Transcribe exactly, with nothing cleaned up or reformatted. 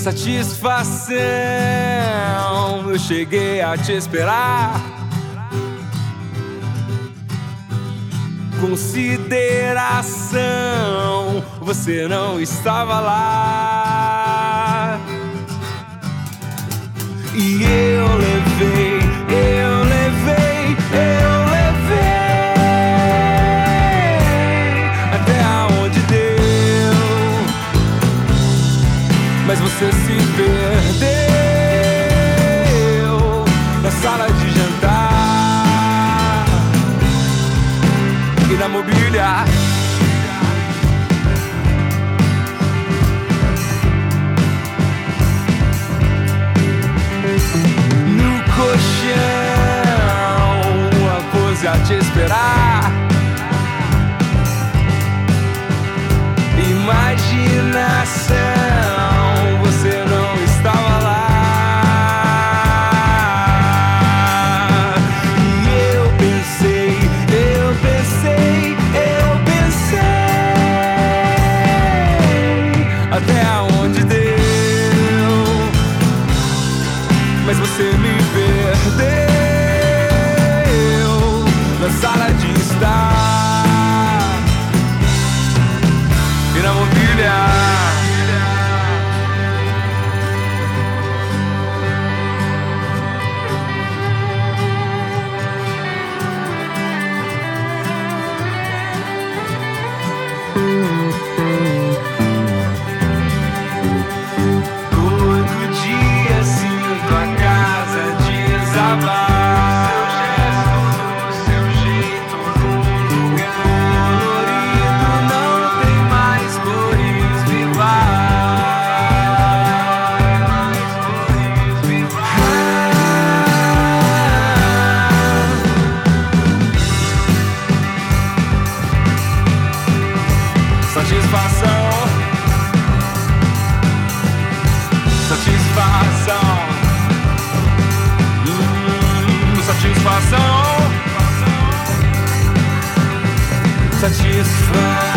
satisfação. Eu cheguei a te esperar. Consideração, você não estava lá. E eu levei, eu levei, eu levei até aonde deu. Mas você se perdeu na sala de jantar e na mobília. No colchão, a pose a te esperar. Imaginação, você não estava lá. E eu pensei, eu pensei, eu pensei até aonde deu. Mas você me perdeu na sala de estar e na mobília. Todo dia sinto a casa desabar. Seu gesto, seu jeito no lugar colorido não tem mais cores vivas. Satisfação, satisfação, hum, satisfação, satisfação.